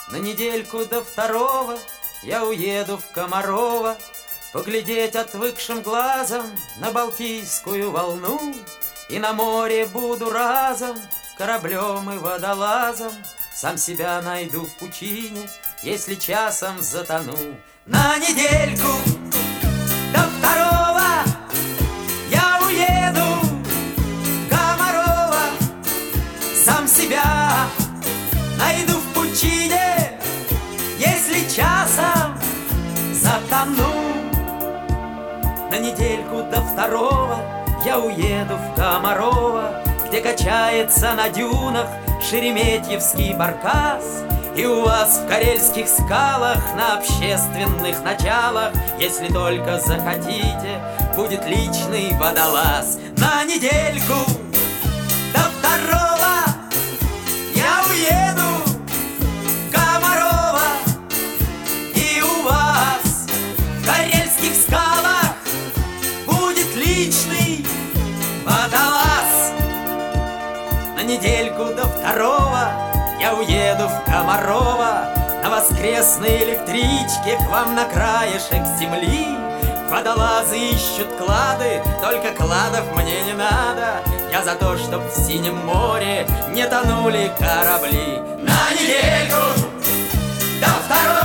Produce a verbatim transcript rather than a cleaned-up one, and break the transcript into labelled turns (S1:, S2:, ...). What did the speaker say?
S1: На недельку до второго я уеду в Комарово, поглядеть отвыкшим глазом на Балтийскую волну. И на море буду разом кораблем и водолазом, сам себя найду в пучине, если часом затону. На недельку до второго я уеду в Комарово, сам себя найду в пучине, если часом затону. На недельку до второго я уеду в Комарово, где качается на дюнах шереметьевский баркас. И у вас в карельских скалах на общественных началах, если только захотите, будет личный водолаз. На недельку до второго я уеду в Комарово, и у вас в карельских скалах будет личный водолаз. На недельку до второго я уеду в Комарово, на воскресной электричке к вам на краешек земли. Водолазы ищут клады, только кладов мне не надо. Я за то, чтоб в синем море не тонули корабли. На недельку до второго